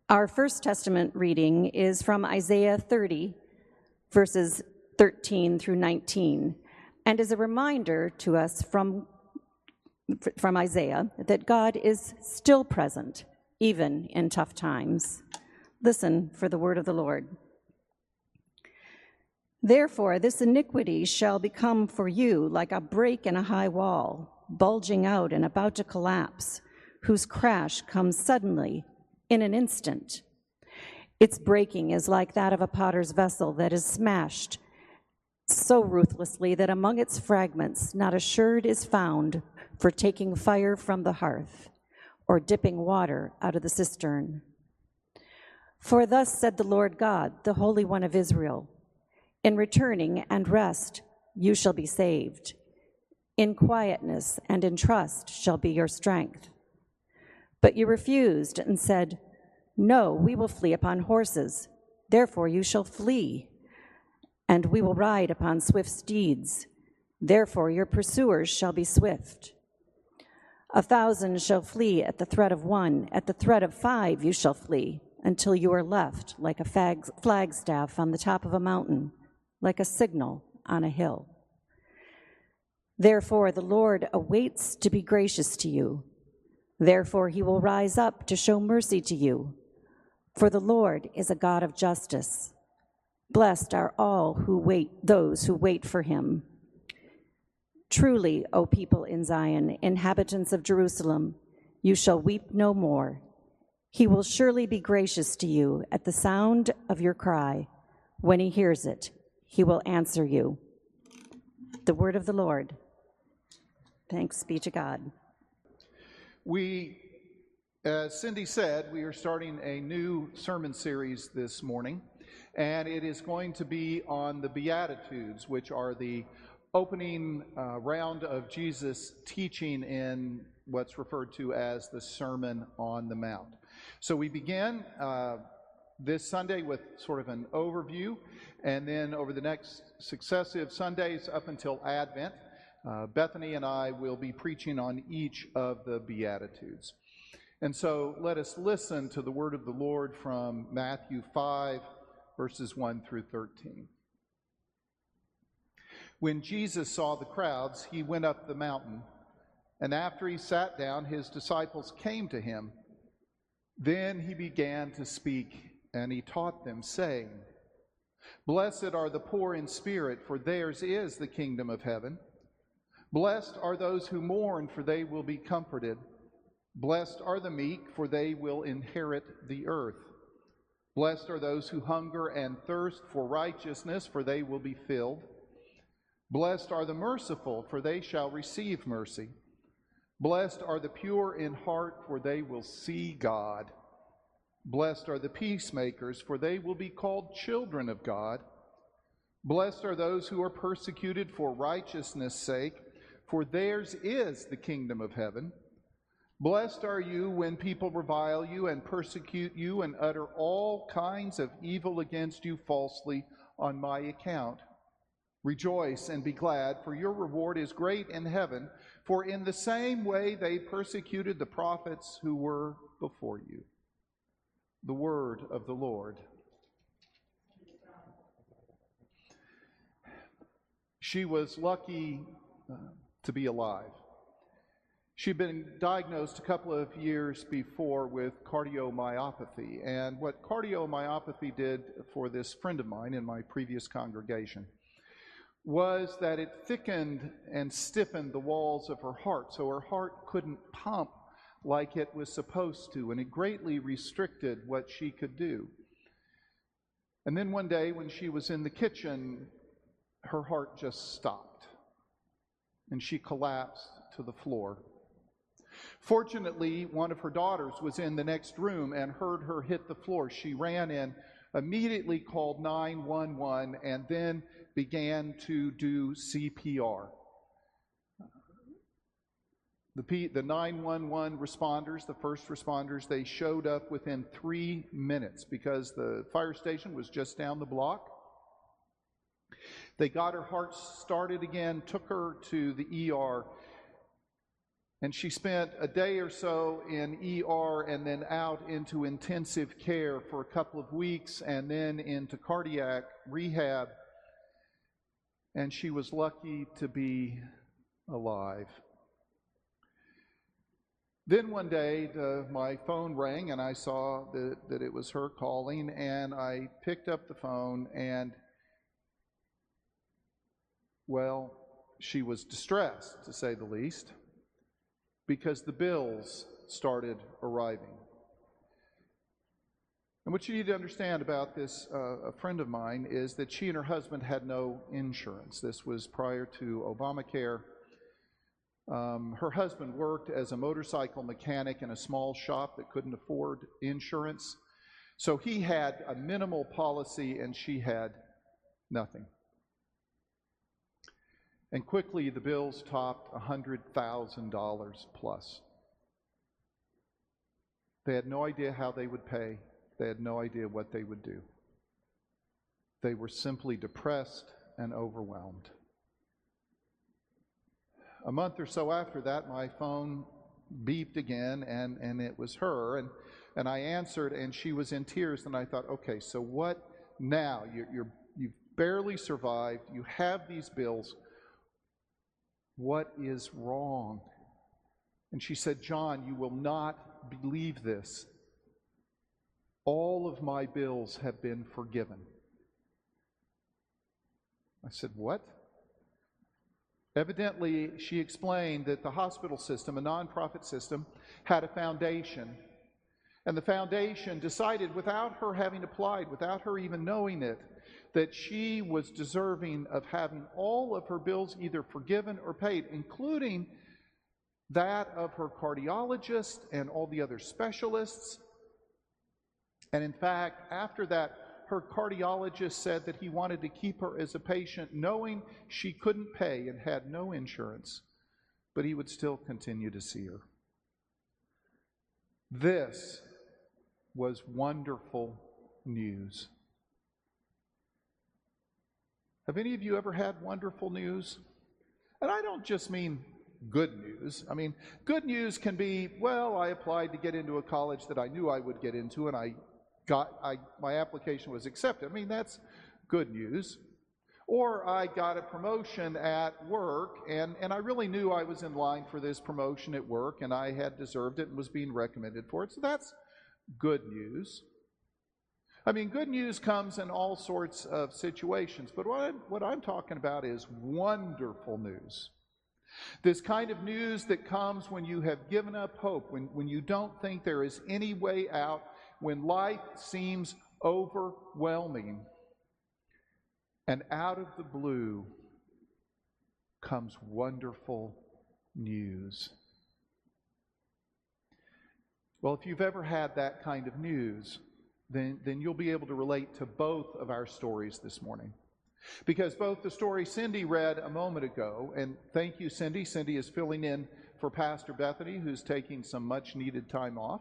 Our First Testament reading is from Isaiah 30, verses 13 through 19, and is a reminder to us from Isaiah that God is still present, even in tough times. Listen for the word of the Lord. Therefore, this iniquity shall become for you like a break in a high wall, bulging out and about to collapse, whose crash comes suddenly in an instant. Its breaking is like that of a potter's vessel that is smashed so ruthlessly that among its fragments not a sherd is found for taking fire from the hearth or dipping water out of the cistern. For thus said the Lord God, the Holy One of Israel, in returning and rest you shall be saved. In quietness and in trust shall be your strength. But you refused and said, no, we will flee upon horses. Therefore you shall flee. And we will ride upon swift steeds. Therefore your pursuers shall be swift. 1,000 shall flee at the threat of one. At the threat of 5 you shall flee, until you are left like a flagstaff on the top of a mountain, like a signal on a hill. Therefore the Lord awaits to be gracious to you. Therefore he will rise up to show mercy to you. For the Lord is a God of justice. Blessed are all those who wait for him. Truly, O people in Zion, inhabitants of Jerusalem, you shall weep no more. He will surely be gracious to you at the sound of your cry. When he hears it, he will answer you. The word of the Lord. Thanks be to God. As Cindy said, we are starting a new sermon series this morning, and it is going to be on the Beatitudes, which are the opening round of Jesus' teaching in what's referred to as the Sermon on the Mount. So we begin this Sunday with sort of an overview, and then over the next successive Sundays up until Advent, Bethany and I will be preaching on each of the Beatitudes. And so let us listen to the word of the Lord from Matthew 5, verses 1 through 13. When Jesus saw the crowds, he went up the mountain, and after he sat down, his disciples came to him. Then he began to speak, and he taught them, saying, Blessed are the poor in spirit, for theirs is the kingdom of heaven. Blessed are those who mourn, for they will be comforted. Blessed are the meek, for they will inherit the earth. Blessed are those who hunger and thirst for righteousness, for they will be filled. Blessed are the merciful, for they shall receive mercy. Blessed are the pure in heart, for they will see God. Blessed are the peacemakers, for they will be called children of God. Blessed are those who are persecuted for righteousness' sake, for theirs is the kingdom of heaven. Blessed are you when people revile you and persecute you and utter all kinds of evil against you falsely on my account. Rejoice and be glad, for your reward is great in heaven, for in the same way they persecuted the prophets who were before you. The word of the Lord. She was lucky to be alive. She'd been diagnosed a couple of years before with cardiomyopathy, and what cardiomyopathy did for this friend of mine in my previous congregation was that it thickened and stiffened the walls of her heart, so her heart couldn't pump like it was supposed to, and it greatly restricted what she could do. And then one day when she was in the kitchen, her heart just stopped, and she collapsed to the floor. Fortunately, one of her daughters was in the next room and heard her hit the floor. She ran in, immediately called 911, and then began to do CPR. The 911 responders, the first responders, they showed up within 3 minutes because the fire station was just down the block. They got her heart started again, took her to the ER. And she spent a day or so in ER and then out into intensive care for a couple of weeks and then into cardiac rehab. And she was lucky to be alive. Then one day, my phone rang and I saw that it was her calling, and I picked up the phone and, well, she was distressed, to say the least, because the bills started arriving. And what you need to understand about this, a friend of mine, is that she and her husband had no insurance. This was prior to Obamacare. Her husband worked as a motorcycle mechanic in a small shop that couldn't afford insurance. So he had a minimal policy and she had nothing. And quickly the bills topped $100,000 plus. They had no idea how they would pay. They had no idea what they would do. They were simply depressed and overwhelmed. A month or so after that, my phone beeped again, and it was her, and I answered, and she was in tears, and I thought, okay, so what now? You've barely survived. You have these bills. What is wrong? And she said, John, you will not believe this. All of my bills have been forgiven. I said, what? Evidently, she explained that the hospital system, a nonprofit system, had a foundation. And the foundation decided, without her having applied, without her even knowing it, that she was deserving of having all of her bills either forgiven or paid, including that of her cardiologist and all the other specialists. And in fact, after that, her cardiologist said that he wanted to keep her as a patient, knowing she couldn't pay and had no insurance, but he would still continue to see her. This was wonderful news. Have any of you ever had wonderful news? And I don't just mean good news. I mean, good news can be, well, I applied to get into a college that I knew I would get into, and my application was accepted. I mean, that's good news. Or I got a promotion at work, and I really knew I was in line for this promotion at work, and I had deserved it and was being recommended for it. So that's good news. I mean, good news comes in all sorts of situations, but what I'm talking about is wonderful news. This kind of news that comes when you have given up hope, when you don't think there is any way out, when life seems overwhelming, and out of the blue comes wonderful news. Well, if you've ever had that kind of news, then you'll be able to relate to both of our stories this morning. Because both the story Cindy read a moment ago, and thank you, Cindy. Cindy is filling in for Pastor Bethany, who's taking some much-needed time off.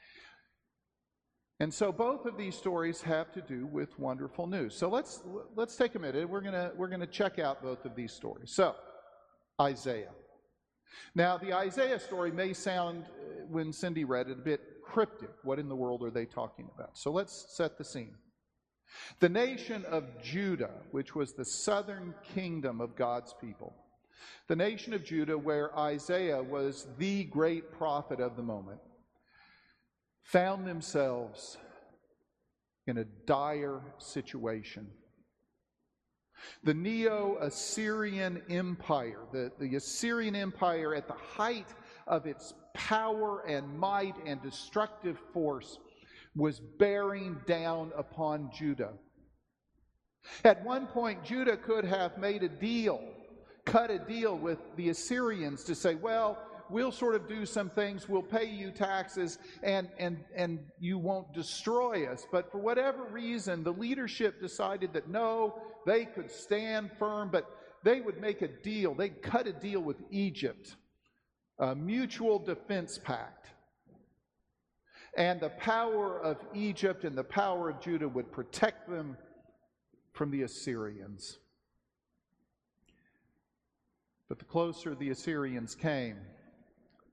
And so both of these stories have to do with wonderful news. So let's take a minute. We're gonna check out both of these stories. So, Isaiah. Now, the Isaiah story may sound, when Cindy read it, a bit cryptic. What in the world are they talking about? So let's set the scene. The nation of Judah, which was the southern kingdom of God's people, the nation of Judah, where Isaiah was the great prophet of the moment, found themselves in a dire situation. The Neo-Assyrian Empire, the Assyrian Empire at the height of its power and might and destructive force, was bearing down upon Judah. At one point, Judah could have made a deal, cut a deal with the Assyrians to say, well, we'll sort of do some things, we'll pay you taxes, and you won't destroy us. But for whatever reason, the leadership decided that no, they could stand firm, but they would make a deal. They'd cut a deal with Egypt, a mutual defense pact. And the power of Egypt and the power of Judah would protect them from the Assyrians. But the closer the Assyrians came,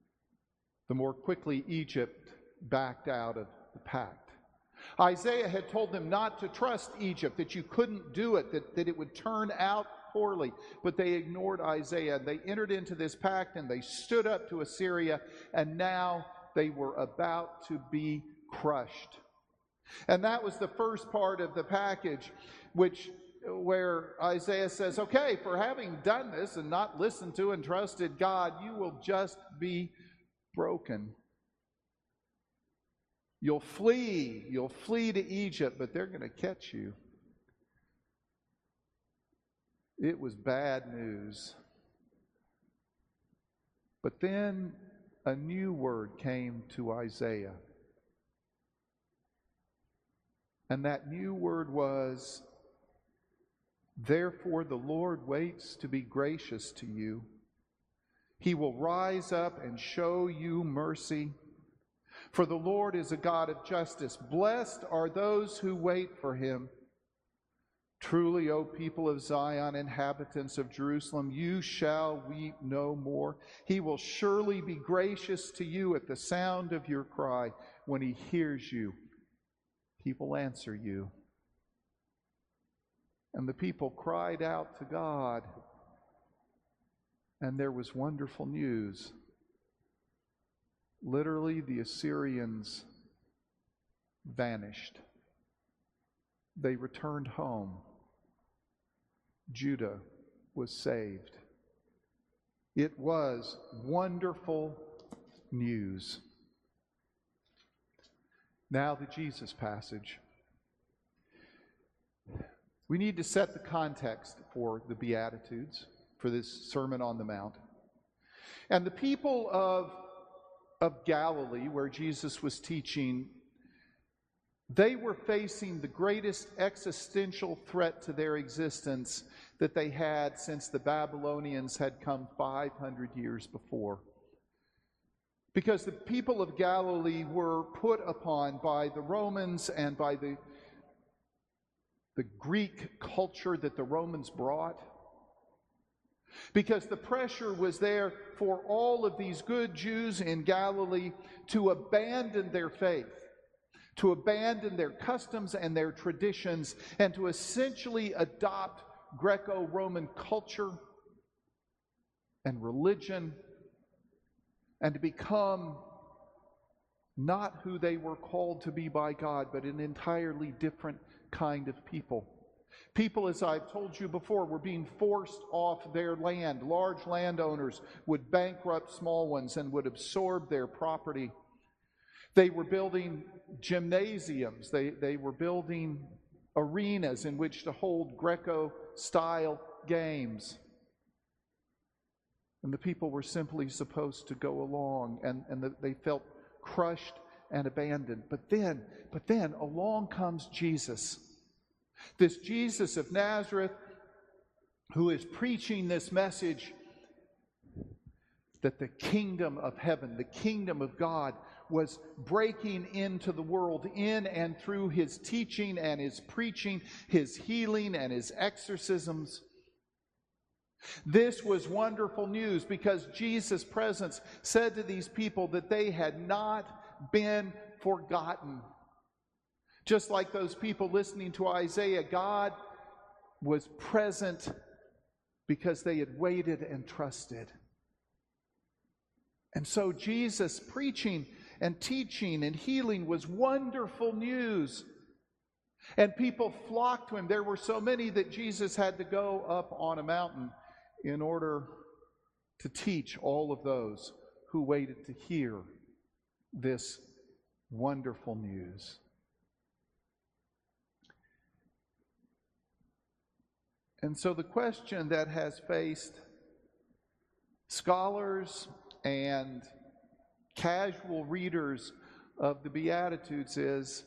the more quickly Egypt backed out of the pact. Isaiah had told them not to trust Egypt, that you couldn't do it, that it would turn out poorly. But they ignored Isaiah. They entered into this pact and they stood up to Assyria, and now they were about to be crushed. And that was the first part of the package, where Isaiah says, okay, for having done this and not listened to and trusted God, you will just be broken. You'll flee to Egypt, but they're going to catch you. It was bad news. But then a new word came to Isaiah. And that new word was, therefore the Lord waits to be gracious to you. He will rise up and show you mercy. For the Lord is a God of justice. Blessed are those who wait for him. Truly, O people of Zion, inhabitants of Jerusalem, you shall weep no more. He will surely be gracious to you at the sound of your cry. When he hears you, he will answer you. And the people cried out to God, and there was wonderful news. Literally, the Assyrians vanished. They returned home. Judah was saved. It was wonderful news. Now the Jesus passage. We need to set the context for the Beatitudes, for this Sermon on the Mount. And the people of Galilee, where Jesus was teaching, they were facing the greatest existential threat to their existence that they had since the Babylonians had come 500 years before. Because the people of Galilee were put upon by the Romans and by the Greek culture that the Romans brought. Because the pressure was there for all of these good Jews in Galilee to abandon their faith, to abandon their customs and their traditions, and to essentially adopt Greco-Roman culture and religion, and to become not who they were called to be by God, but an entirely different kind of people. People, as I've told you before, were being forced off their land. Large landowners would bankrupt small ones and would absorb their property. They were building gymnasiums. They were building arenas in which to hold Greco-style games. And the people were simply supposed to go along, and they felt crushed and abandoned. But then along comes Jesus. This Jesus of Nazareth, who is preaching this message that the kingdom of heaven, the kingdom of God, was breaking into the world in and through his teaching and his preaching, his healing and his exorcisms. This was wonderful news because Jesus' presence said to these people that they had not been forgotten. Just like those people listening to Isaiah, God was present because they had waited and trusted. And so Jesus preaching and teaching and healing was wonderful news. And people flocked to him. There were so many that Jesus had to go up on a mountain in order to teach all of those who waited to hear this wonderful news. And so the question that has faced scholars and casual readers of the Beatitudes is,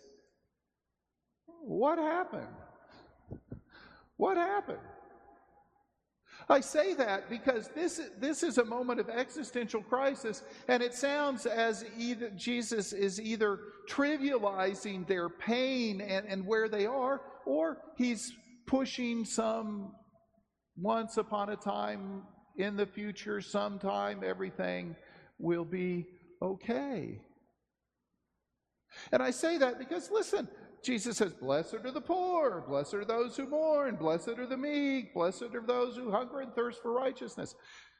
what happened? What happened? I say that because this is a moment of existential crisis, and it sounds as either Jesus is either trivializing their pain and where they are, or he's pushing some once upon a time in the future, sometime everything will be okay. And I say that because, listen, Jesus says, blessed are the poor, blessed are those who mourn, blessed are the meek, blessed are those who hunger and thirst for righteousness.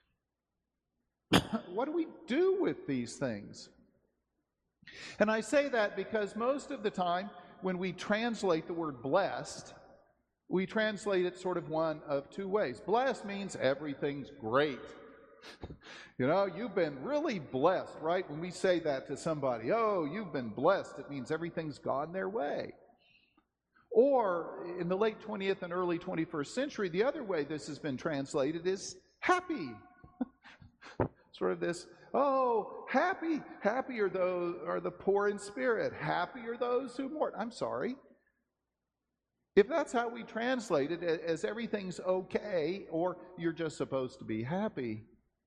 What do we do with these things? And I say that because most of the time when we translate the word blessed, we translate it sort of one of two ways. Blessed means everything's great. You know, you've been really blessed, right? When we say that to somebody, oh, you've been blessed, it means everything's gone their way. Or in the late 20th and early 21st century, the other way this has been translated is happy. Sort of this, oh, happy are those are the poor in spirit, happy are those who mourn. I'm sorry. If that's how we translate it, as everything's okay, or you're just supposed to be happy,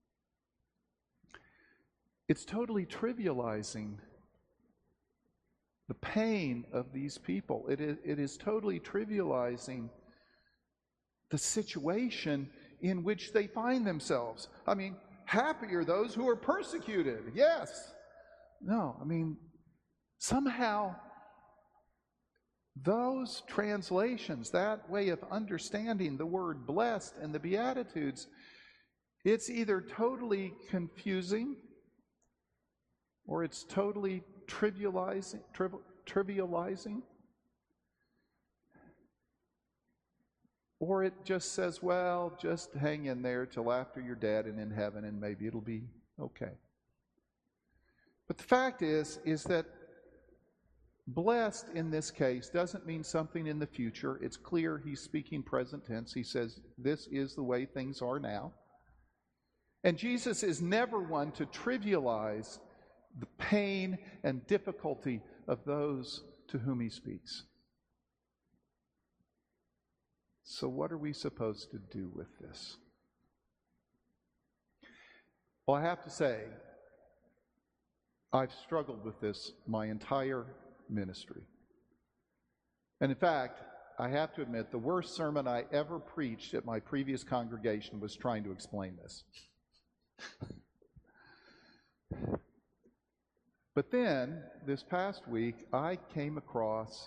it's totally trivializing the pain of these people. It is totally trivializing the situation in which they find themselves. I mean, happy are those who are persecuted. Yes. No, I mean, somehow those translations, that way of understanding the word blessed and the Beatitudes, it's either totally confusing or it's totally trivializing. Or it just says, well, just hang in there till after you're dead and in heaven and maybe it'll be okay. But the fact is that blessed in this case doesn't mean something in the future. It's clear he's speaking present tense. He says, this is the way things are now. And Jesus is never one to trivialize the pain and difficulty of those to whom he speaks. So what are we supposed to do with this? Well, I have to say, I've struggled with this my entire ministry. And in fact, I have to admit, the worst sermon I ever preached at my previous congregation was trying to explain this. But then, this past week, I came across,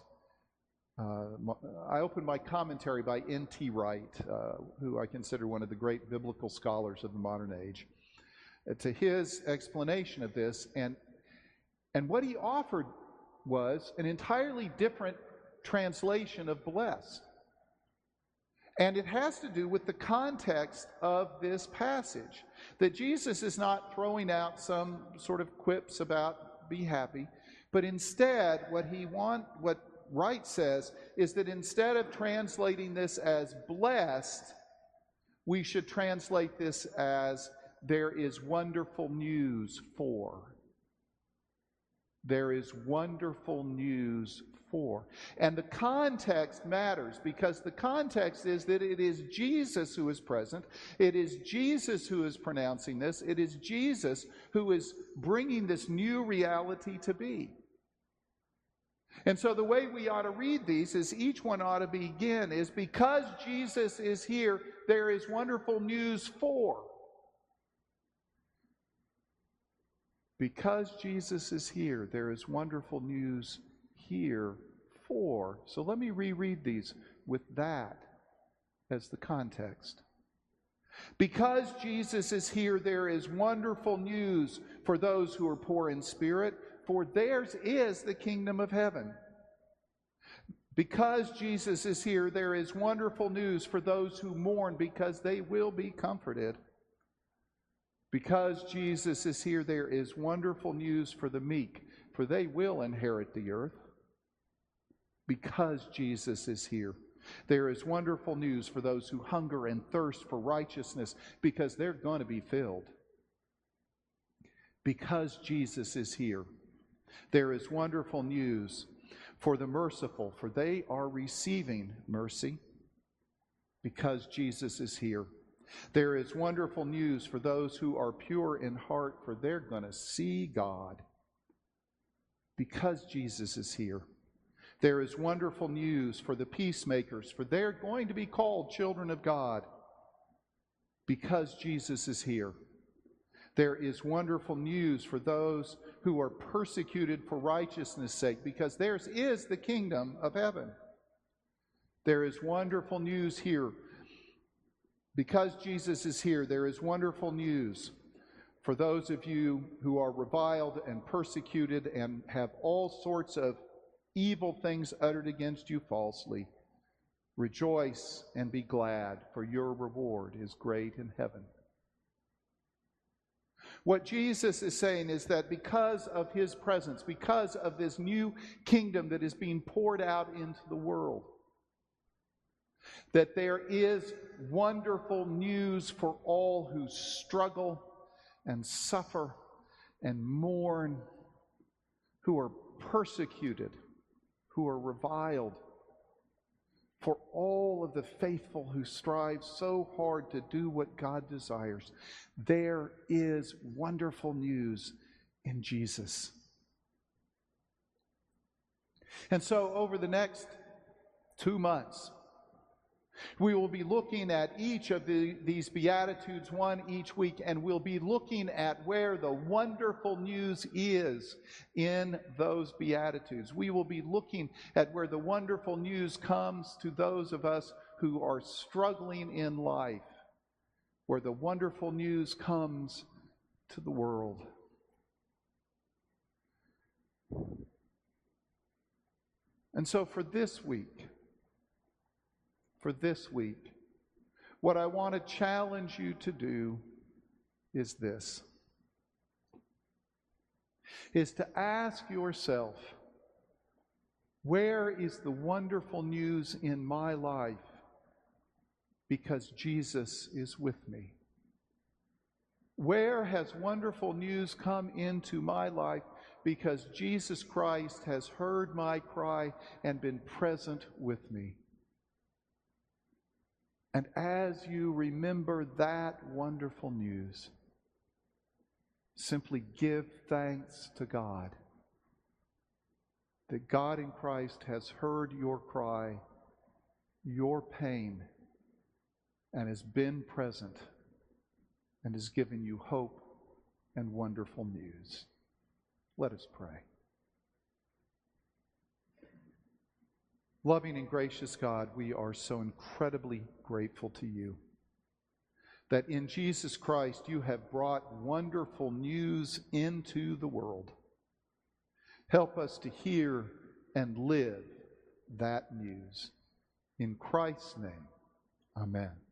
I opened my commentary by N.T. Wright, who I consider one of the great biblical scholars of the modern age, to his explanation of this. And what he offered was an entirely different translation of blessed. And it has to do with the context of this passage. That Jesus is not throwing out some sort of quips about be happy, but instead what Wright says is that instead of translating this as blessed, we should translate this as there is wonderful news for. There is wonderful news for. And the context matters because the context is that it is Jesus who is present. It is Jesus who is pronouncing this. It is Jesus who is bringing this new reality to be. And so the way we ought to read these is each one ought to begin is because Jesus is here, there is wonderful news for. Because Jesus is here, there is wonderful news here for. So let me reread these with that as the context. Because Jesus is here, there is wonderful news for those who are poor in spirit, for theirs is the kingdom of heaven. Because Jesus is here, there is wonderful news for those who mourn, because they will be comforted. Because Jesus is here, there is wonderful news for the meek, for they will inherit the earth. Because Jesus is here, there is wonderful news for those who hunger and thirst for righteousness, because they're going to be filled. Because Jesus is here, there is wonderful news for the merciful, for they are receiving mercy. Because Jesus is here, there is wonderful news for those who are pure in heart, for they're going to see God. Because Jesus is here, there is wonderful news for the peacemakers, for they're going to be called children of God. Because Jesus is here, There is wonderful news for those who are persecuted for righteousness' sake, because theirs is the kingdom of heaven. There is wonderful news here. Because Jesus is here, there is wonderful news for those of you who are reviled and persecuted and have all sorts of evil things uttered against you falsely. Rejoice and be glad, for your reward is great in heaven. What Jesus is saying is that because of his presence, because of this new kingdom that is being poured out into the world, that there is wonderful news for all who struggle and suffer and mourn, who are persecuted, who are reviled, for all of the faithful who strive so hard to do what God desires. There is wonderful news in Jesus. And so over the next 2 months, we will be looking at each of these Beatitudes, one each week, and we'll be looking at where the wonderful news is in those Beatitudes. We will be looking at where the wonderful news comes to those of us who are struggling in life, where the wonderful news comes to the world. And so for this week, what I want to challenge you to do is this, is to ask yourself, where is the wonderful news in my life because Jesus is with me? Where has wonderful news come into my life because Jesus Christ has heard my cry and been present with me? And as you remember that wonderful news, simply give thanks to God that God in Christ has heard your cry, your pain, and has been present and has given you hope and wonderful news. Let us pray. Loving and gracious God, we are so incredibly grateful to you that in Jesus Christ you have brought wonderful news into the world. Help us to hear and live that news. In Christ's name, amen.